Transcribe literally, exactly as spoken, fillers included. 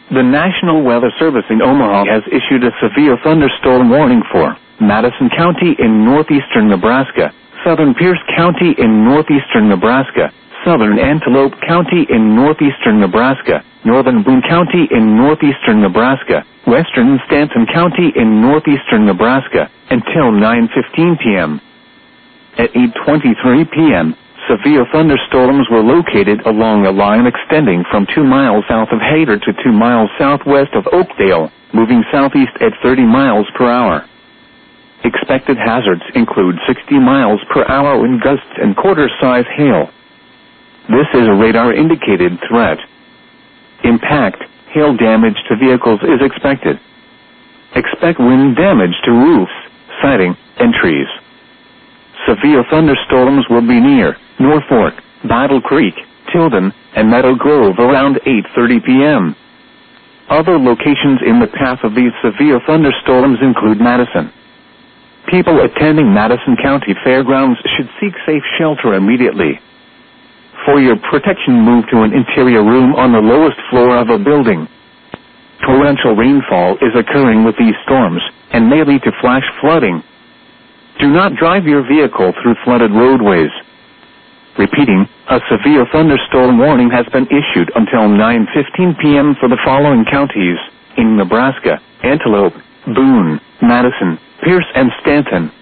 The National Weather Service in Omaha has issued a severe thunderstorm warning for Madison County in northeastern Nebraska, southern Pierce County in northeastern Nebraska, southern Antelope County in northeastern Nebraska, northern Boone County in northeastern Nebraska, western Stanton County in northeastern Nebraska, until nine fifteen p m At eight twenty-three p m, severe thunderstorms were located along a line extending from two miles south of Hayter to two miles southwest of Oakdale, moving southeast at thirty miles per hour. Expected hazards include sixty miles per hour wind gusts and quarter-size hail. This is a radar-indicated threat. Impact, hail damage to vehicles is expected. Expect wind damage to roofs, siding, and trees. Severe thunderstorms will be near Norfolk, Battle Creek, Tilden, and Meadow Grove around eight thirty p m Other locations in the path of these severe thunderstorms include Madison. People attending Madison County Fairgrounds should seek safe shelter immediately. For your protection, move to an interior room on the lowest floor of a building. Torrential rainfall is occurring with these storms and may lead to flash flooding. Do not drive your vehicle through flooded roadways. Repeating, a severe thunderstorm warning has been issued until nine fifteen p m for the following counties in Nebraska: Antelope, Boone, Madison, Pierce, and Stanton.